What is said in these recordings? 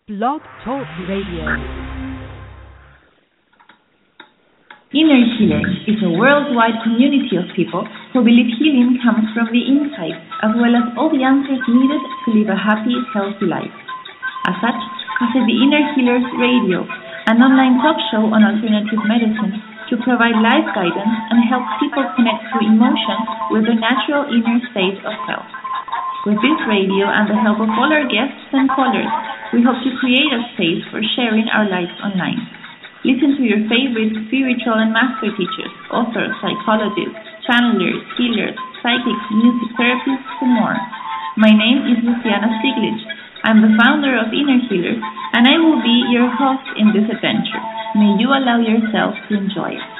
Blog Talk Radio. Inner Healers is a worldwide community of people who believe healing comes from the inside, as well as all the answers needed to live a happy, healthy life. As such, we have the Inner Healers Radio, an online talk show on alternative medicine to provide life guidance and help people connect through emotions with their natural inner state of health. With this radio and the help of all our guests and callers, we hope to create a space for sharing our lives online. Listen to your favorite spiritual and master teachers, authors, psychologists, channelers, healers, psychics, music therapists, and more. My name is Luciana Stiglitz. I'm the founder of Inner Healers, and I will be your host in this adventure. May you allow yourself to enjoy it.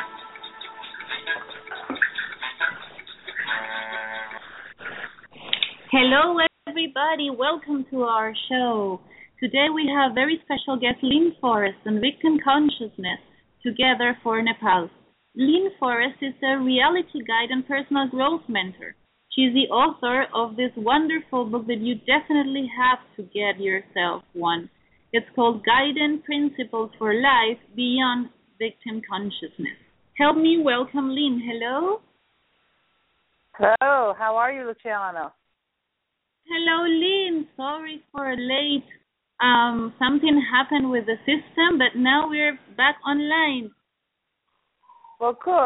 Hello, everybody. Welcome to our show. Today we have very special guest Lynn Forrest and Victim Consciousness together for Nepal. Lynn Forrest is a reality guide and personal growth mentor. She is the author of this wonderful book that you definitely have to get yourself one. It's called Guiding Principles for Life Beyond Victim Consciousness. Help me welcome Lynn. Hello. Hello. How are you, Luciana? Hello, Lynn. Sorry for late. Something happened with the system, but now we're back online. Well, good.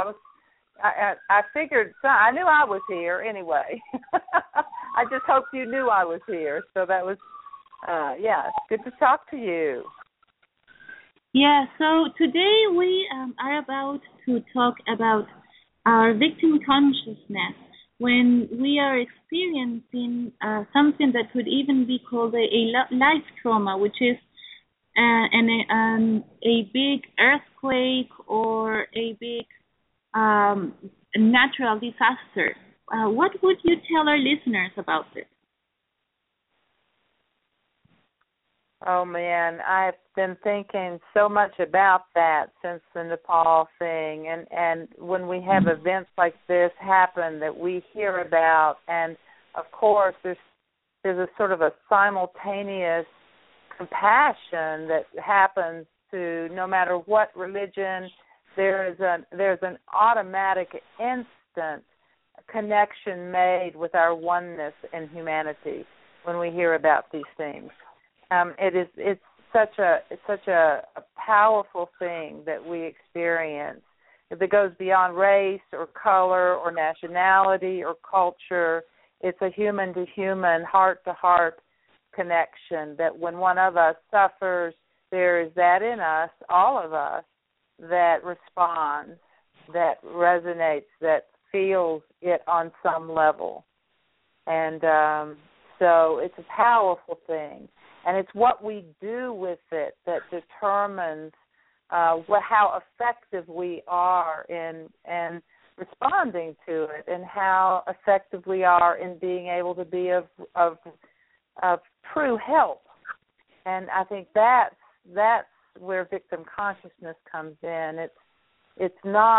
I figured. I knew I was here anyway. I just hoped you knew I was here. So that was, good to talk to you. Yeah. So today we are about to talk about our victim consciousness. When we are experiencing something that could even be called a life trauma, which is a big earthquake or a big natural disaster, what would you tell our listeners about this? Oh, man, I've been thinking so much about that since the Nepal thing. And when we have events like this happen that we hear about, and, of course, there's a sort of a simultaneous compassion that happens to no matter what religion, there's an automatic instant connection made with our oneness and humanity when we hear about these things. It's such a powerful thing that we experience that goes beyond race or color or nationality or culture. It's a human-to-human, heart-to-heart connection that when one of us suffers, there is that in us, all of us, that responds, that resonates, that feels it on some level. And so it's a powerful thing. And it's what we do with it that determines how effective we are in responding to it, and how effective we are in being able to be of true help. And I think that's where victim consciousness comes in. It's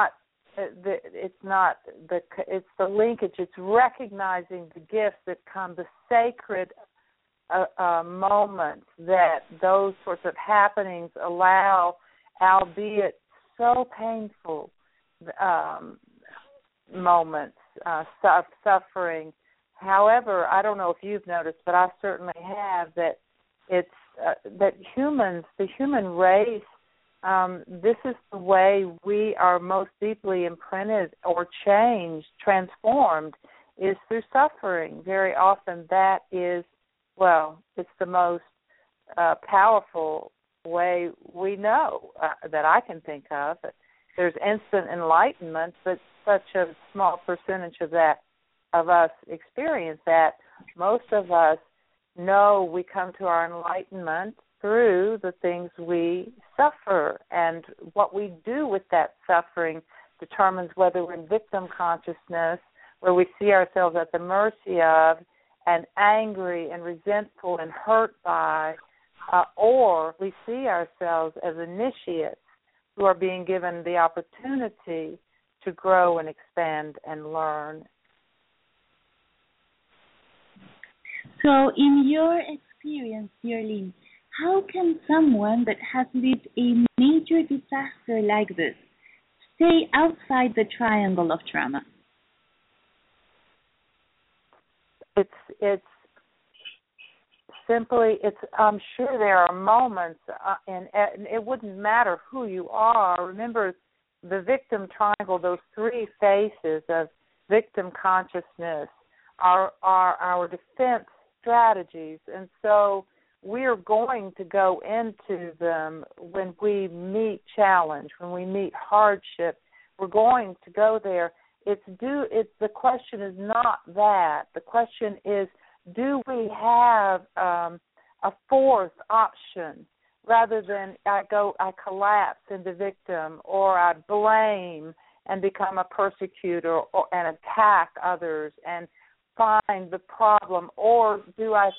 the linkage. It's recognizing the gifts that come, the sacred moments that those sorts of happenings allow, albeit so painful moments of suffering. However, I don't know if you've noticed, but I certainly have, that it's that humans, the human race, this is the way we are most deeply imprinted or changed, transformed, is through suffering. Very often that is, it's the most powerful way we know that I can think of. There's instant enlightenment, but such a small percentage of us experience that. Most of us know we come to our enlightenment through the things we suffer, and what we do with that suffering determines whether we're in victim consciousness, where we see ourselves at the mercy of and angry and resentful and hurt by, or we see ourselves as initiates who are being given the opportunity to grow and expand and learn. So in your experience, dear Lynn, how can someone that has lived a major disaster like this stay outside the triangle of trauma? It's simply, I'm sure there are moments, and it wouldn't matter who you are. Remember, the victim triangle, those three faces of victim consciousness are our defense strategies. And so we're going to go into them when we meet challenge, when we meet hardship. We're going to go there. The question is not that. The question is, do we have a fourth option rather than I collapse into victim, or I blame and become a persecutor and attack others and find the problem, or do I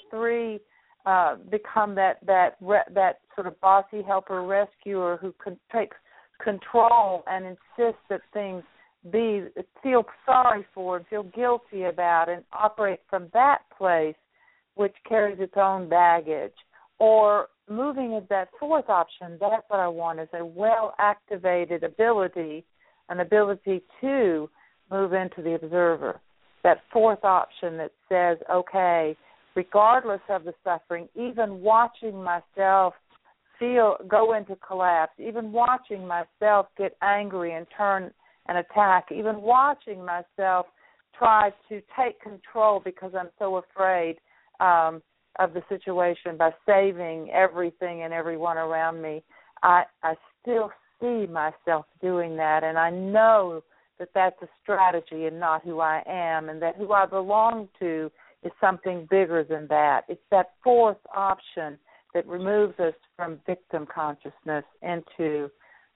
become that sort of bossy helper rescuer who takes control and insists that things feel sorry for and feel guilty about and operate from that place, which carries its own baggage? Or moving at that fourth option, that's what I want, is a well-activated ability, an ability to move into the observer. That fourth option that says, okay, regardless of the suffering, even watching myself go into collapse, even watching myself get angry and turn and attack, even watching myself try to take control because I'm so afraid of the situation by saving everything and everyone around me, I still see myself doing that, and I know that that's a strategy and not who I am, and that who I belong to is something bigger than that. It's that fourth option that removes us from victim consciousness into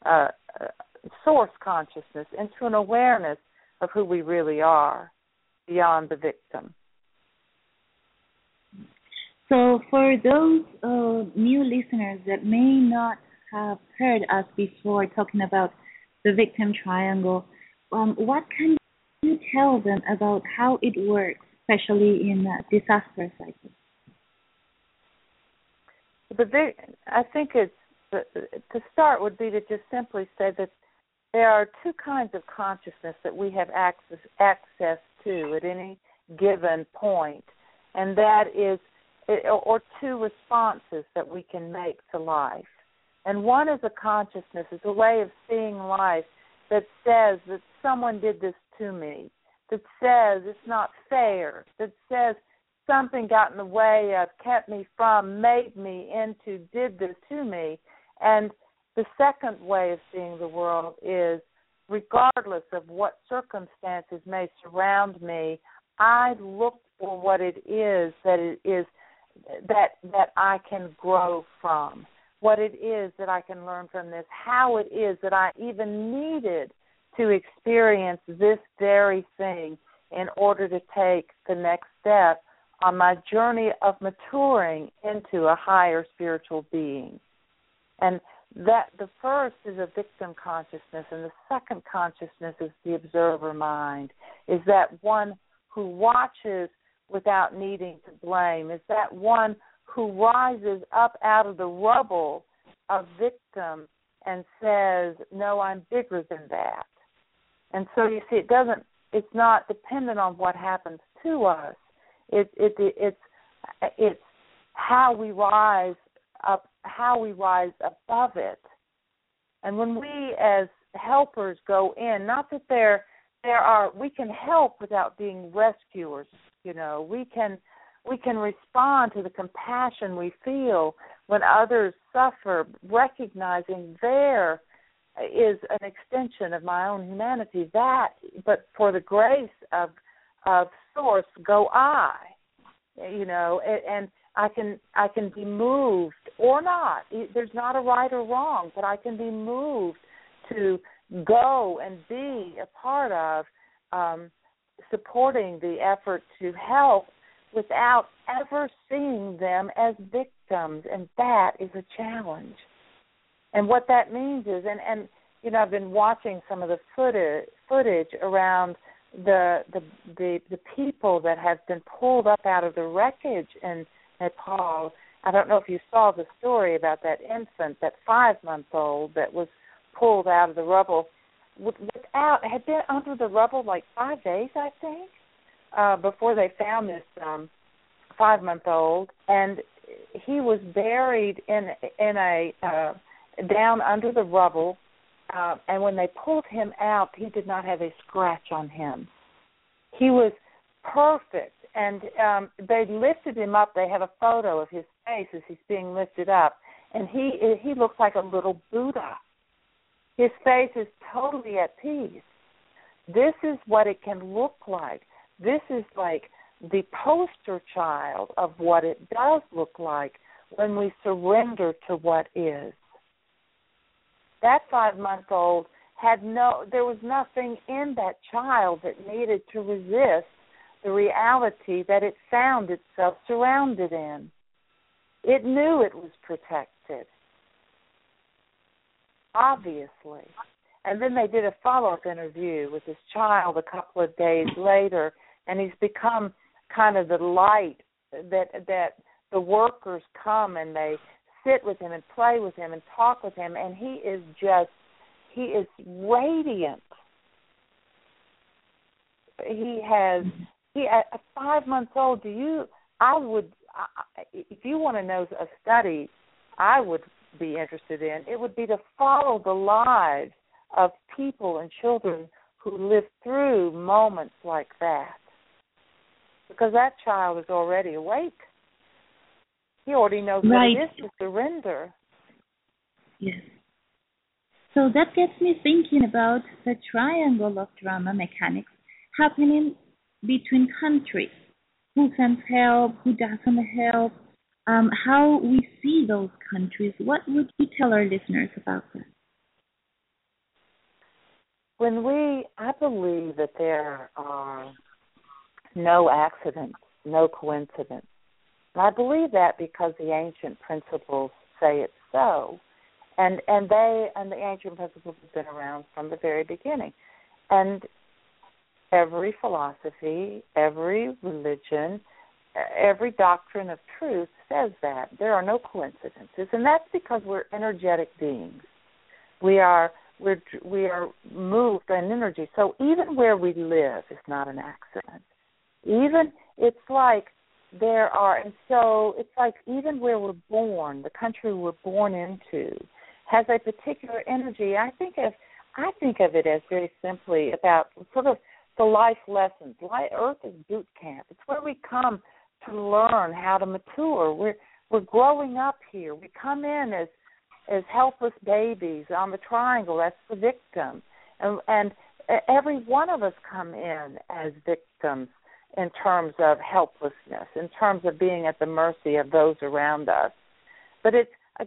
source consciousness, into an awareness of who we really are beyond the victim. So for those new listeners that may not have heard us before talking about the victim triangle, what can you tell them about how it works, especially in disaster cycles? I think to start would be to just simply say that there are two kinds of consciousness that we have access to at any given point, and that is, or two responses that we can make to life. And one is a consciousness, it's a way of seeing life that says that someone did this to me, that says it's not fair, that says something got in the way of, kept me from, made me into, did this to me. And the second way of seeing the world is, regardless of what circumstances may surround me, I look for what it is that I can grow from, what it is that I can learn from this, how it is that I even needed to experience this very thing in order to take the next step on my journey of maturing into a higher spiritual being. And that the first is a victim consciousness, and the second consciousness is the observer mind, is that one who watches without needing to blame, is that one who rises up out of the rubble of victim and says, no, I'm bigger than that. And so you see, it's not dependent on what happens to us. It's how we rise up, how we rise above it. And when we as helpers go in, not that we can help without being rescuers, we can respond to the compassion we feel when others suffer, recognizing there is an extension of my own humanity. But for the grace of Source, go I, and I can be moved or not. There's not a right or wrong, but I can be moved to go and be a part of supporting the effort to help without ever seeing them as victims, and that is a challenge. And what that means is, and I've been watching some of the footage around the people that have been pulled up out of the wreckage in Nepal, I don't know if you saw the story about that infant, that 5-month-old that was pulled out of the rubble had been under the rubble like 5 days, I think, before they found this 5-month-old, and he was buried in a down under the rubble, and when they pulled him out, he did not have a scratch on him. He was perfect, and they lifted him up. They have a photo of his face as he's being lifted up, and he looks like a little Buddha. His face is totally at peace. This is what it can look like. This is like the poster child of what it does look like when we surrender to what is. That 5-month-old there was nothing in that child that needed to resist the reality that it found itself surrounded in. It knew it was protected, obviously. And then they did a follow-up interview with this child a couple of days later, and he's become kind of the light that the workers come and they sit with him and play with him and talk with him, and he is radiant. At 5 months old, if you want to know a study I would be interested in, it would be to follow the lives of people and children who live through moments like that. Because that child is already awake. He already knows what it is to surrender. Yes. So that gets me thinking about the triangle of drama mechanics happening between countries. Who sends help, who doesn't help, how we see those countries. What would you tell our listeners about that? I believe that there are no accidents, no coincidence. And I believe that because the ancient principles say it's so. And the ancient principles have been around from the very beginning. And every philosophy, every religion, every doctrine of truth says that. There are no coincidences. And that's because we're energetic beings. We are moved by energy. So even where we live is not an accident. It's like even where we're born, the country we're born into, has a particular energy. I think of it as very simply about sort of the life lessons. Earth is boot camp. It's where we come to learn how to mature. We're growing up here. We come in as helpless babies on the triangle. That's the victim, and every one of us come in as victims in terms of helplessness, in terms of being at the mercy of those around us. But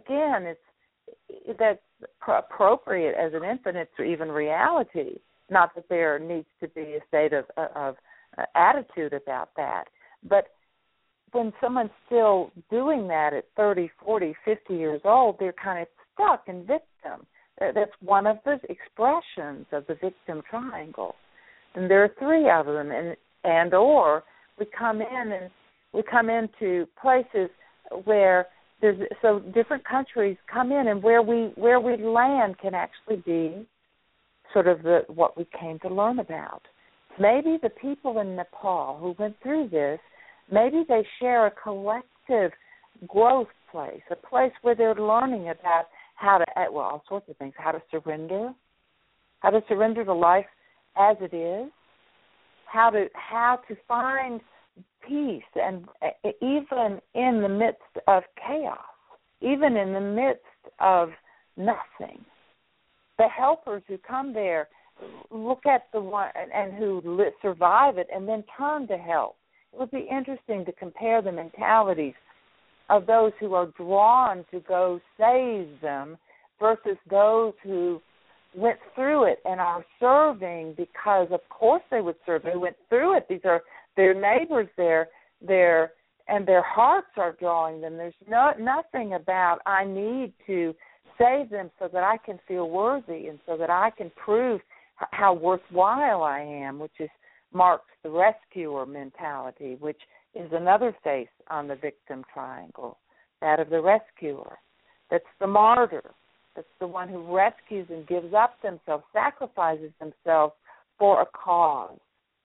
that's appropriate as an infant. It's even reality. Not that there needs to be a state of attitude about that. But when someone's still doing that at 30, 40, 50 years old, they're kind of stuck in victim. That's one of the expressions of the victim triangle. And there are 3 of them. Or we come into places where so different countries come in, and where we land can actually be sort of what we came to learn about. Maybe the people in Nepal who went through this, maybe they share a collective growth place, a place where they're learning about all sorts of things, how to surrender to life as it is, how to find peace, and even in the midst of chaos, even in the midst of nothing. The helpers who come there look at the one and who survive it and then turn to help. It would be interesting to compare the mentalities of those who are drawn to go save them versus those who went through it and are serving because, of course, they would serve. They went through it. These are their neighbors there, and their hearts are drawing them. There's nothing about I need to save them so that I can feel worthy and so that I can prove how worthwhile I am, which marks the rescuer mentality, which is another face on the victim triangle. that of the rescuer. That's the martyr. That's the one who rescues and gives up themselves, sacrifices themselves for a cause.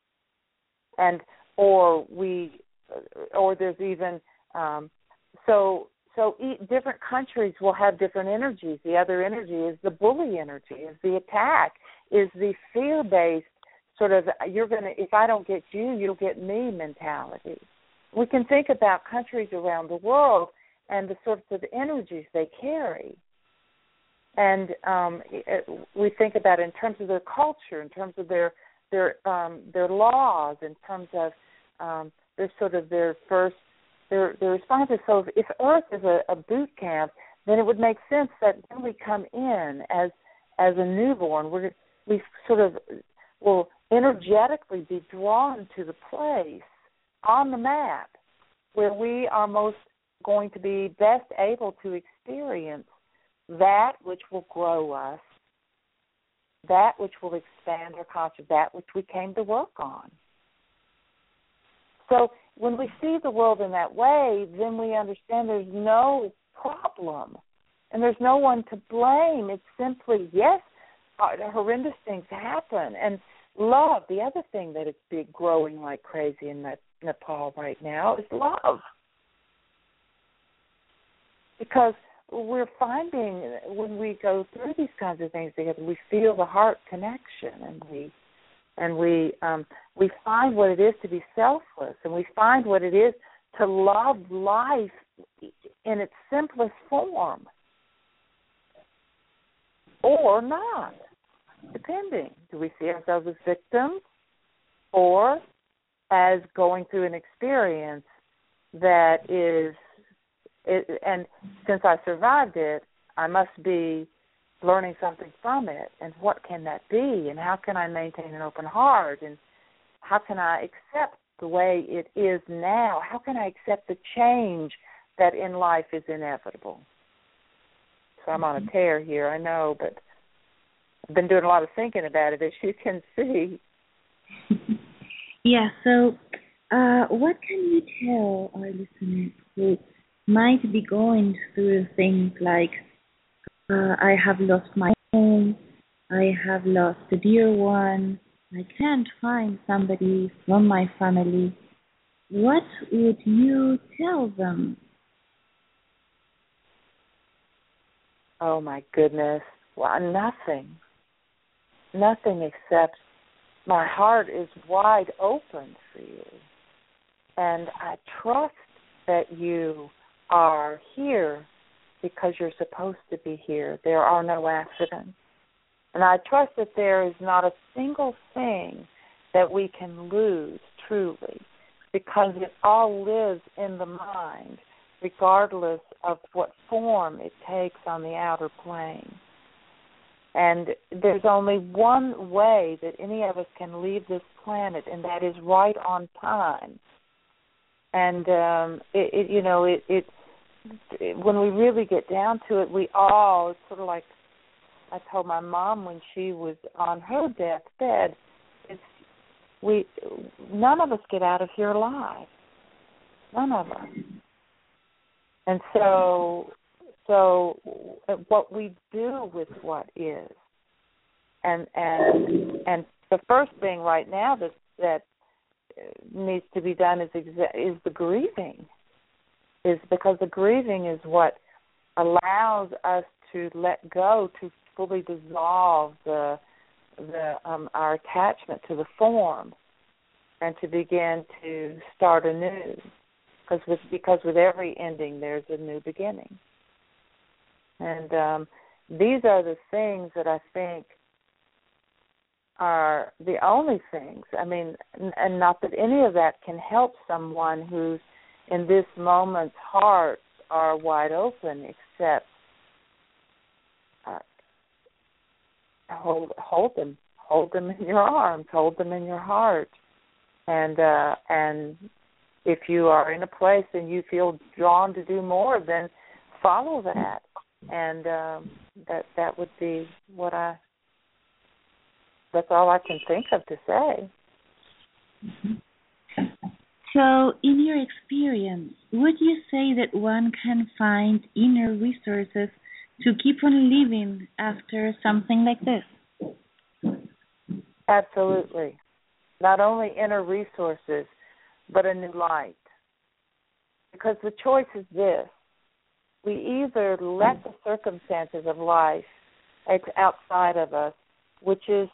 Or there's even different countries will have different energies. The other energy is the bully energy, is the attack, is the fear-based sort of if I don't get you, you'll get me mentality. We can think about countries around the world and the sorts of energies they carry. And we think about it in terms of their culture, in terms of their laws, in terms of their responses. So if Earth is a boot camp, then it would make sense that when we come in as a newborn, we sort of will energetically be drawn to the place on the map where we are most going to be best able to experience that which will grow us, that which will expand our consciousness, that which we came to work on. So when we see the world in that way, then we understand there's no problem and there's no one to blame. It's simply, yes, horrendous things happen. And love, the other thing that is growing like crazy in Nepal right now is love. Because we're finding when we go through these kinds of things together, we feel the heart connection, and we find what it is to be selfless, and we find what it is to love life in its simplest form, or not, depending. Do we see ourselves as victims or as going through an experience that is, and since I survived it, I must be learning something from it. And what can that be? And how can I maintain an open heart? And how can I accept the way it is now? How can I accept the change that in life is inevitable? So I'm on a tear here, I know, but I've been doing a lot of thinking about it, as you can see. Yeah, so what can you tell our listeners who might be going through things like, I have lost my home, I have lost a dear one, I can't find somebody from my family. What would you tell them? Oh, my goodness. Well, nothing. Nothing except my heart is wide open for you. And I trust that you are here because you're supposed to be here. There are no accidents. And I trust that there is not a single thing that we can lose, truly, because it all lives in the mind, regardless of what form it takes on the outer plane. And there's only one way that any of us can leave this planet, and that is right on time. And when we really get down to it, we all, it's sort of like I told my mom when she was on her deathbed, none of us get out of here alive. None of us. And so what we do with what is, and the first thing right now that needs to be done is the grieving, is because the grieving is what allows us to let go, to fully dissolve our attachment to the form, and to begin to start anew. Because with every ending, there's a new beginning. And these are the things that I think are the only things. I mean, and not that any of that can help someone who's in this moment's hearts are wide open, except hold them in your arms, hold them in your heart, and if you are in a place and you feel drawn to do more, then follow that, and that would be that's all I can think of to say. Mm-hmm. So, in your experience, would you say that one can find inner resources to keep on living after something like this? Absolutely. Not only inner resources, but a new light. Because the choice is this. We either let the circumstances of life outside of us, which is,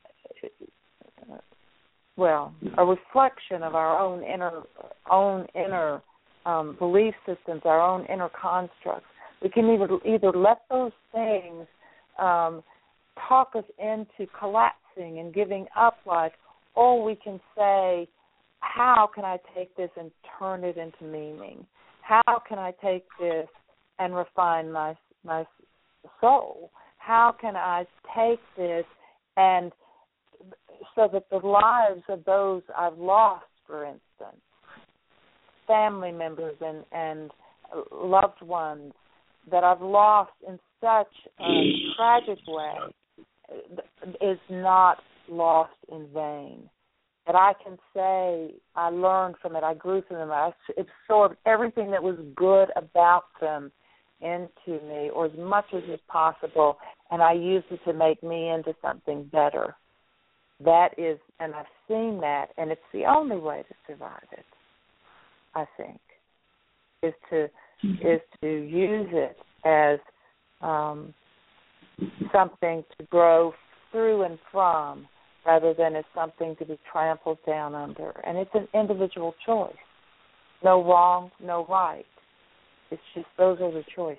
a reflection of our own inner belief systems, our own inner constructs. We can either let those things talk us into collapsing and giving up life, or we can say, how can I take this and turn it into meaning? How can I take this and refine my soul? How can I take this and so that the lives of those I've lost, for instance, family members and loved ones that I've lost in such a tragic way, is not lost in vain. That I can say I learned from it, I grew from them, I absorbed everything that was good about them into me, or as much as is possible, and I used it to make me into something better. That is, and I've seen that, and it's the only way to survive it, I think, is to use it as something to grow through and from, rather than as something to be trampled down under. And it's an individual choice. No wrong, no right. It's just those are the choices.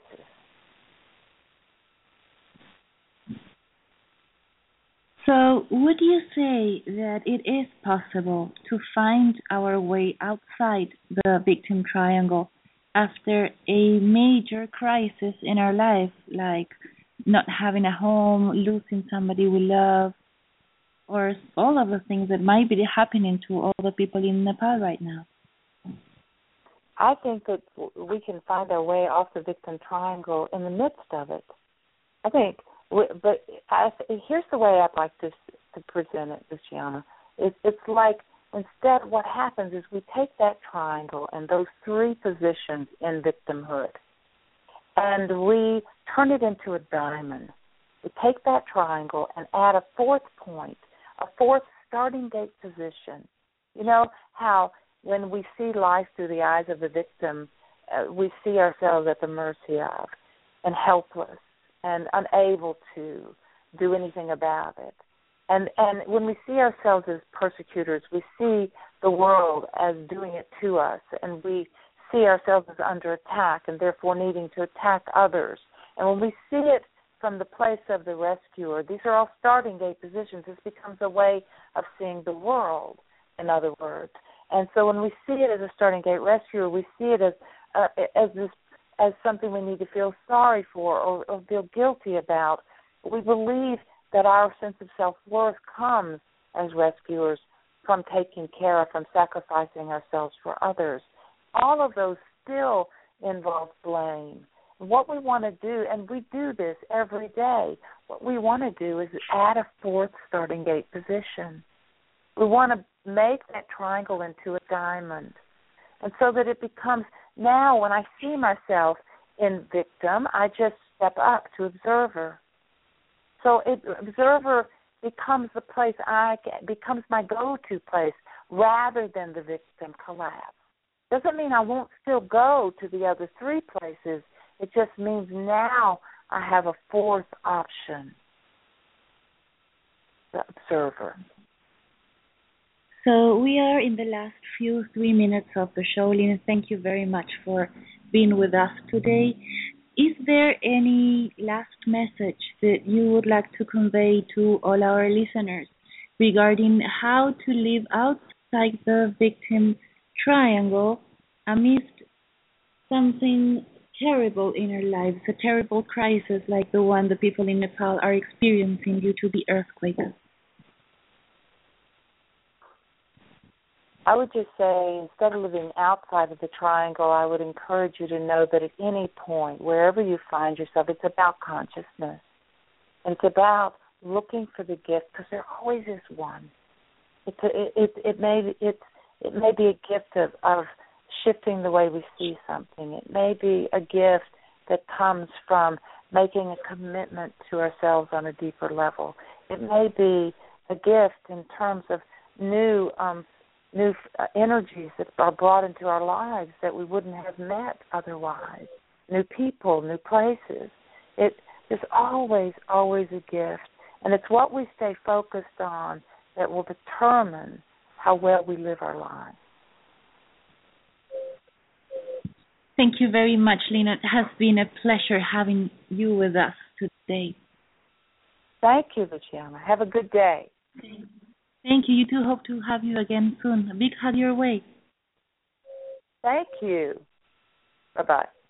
So would you say that it is possible to find our way outside the victim triangle after a major crisis in our life, like not having a home, losing somebody we love, or all of the things that might be happening to all the people in Nepal right now? I think that we can find our way off the victim triangle in the midst of it. I think, here's the way I'd like to present it, Luciana. It's like instead what happens is we take that triangle and those three positions in victimhood, and we turn it into a diamond. We take that triangle and add a fourth point, a fourth starting gate position. You know how when we see life through the eyes of the victim, we see ourselves at the mercy of and helpless and unable to do anything about it. And when we see ourselves as persecutors, we see the world as doing it to us, and we see ourselves as under attack and therefore needing to attack others. And when we see it from the place of the rescuer, these are all starting gate positions. This becomes a way of seeing the world, in other words. And so when we see it as a starting gate rescuer, we see it as something we need to feel sorry for or feel guilty about. We believe that our sense of self-worth comes as rescuers from taking care of, from sacrificing ourselves for others. All of those still involve blame. What we want to do, and we do this every day, what we want to do is add a fourth starting gate position. We want to make that triangle into a diamond. And so that it becomes, now when I see myself in victim, I just step up to observer. So observer becomes the place becomes my go-to place rather than the victim collapse. Doesn't mean I won't still go to the other three places. It just means now I have a fourth option, the observer. So we are in the last 3 minutes of the show. Lina, thank you very much for being with us today. Is there any last message that you would like to convey to all our listeners regarding how to live outside the victim triangle amidst something terrible in our lives, a terrible crisis like the one the people in Nepal are experiencing due to the earthquake? I would just say, instead of living outside of the triangle, I would encourage you to know that at any point, wherever you find yourself, it's about consciousness. And it's about looking for the gift, because there always is one. It's It may be a gift of shifting the way we see something. It may be a gift that comes from making a commitment to ourselves on a deeper level. It may be a gift in terms of new energies that are brought into our lives that we wouldn't have met otherwise. New people, new places. It is always, always a gift. And it's what we stay focused on that will determine how well we live our lives. Thank you very much, Lena. It has been a pleasure having you with us today. Thank you, Luciana. Have a good day. Thank you. You too. Hope to have you again soon. A big hug your way. Thank you. Bye-bye.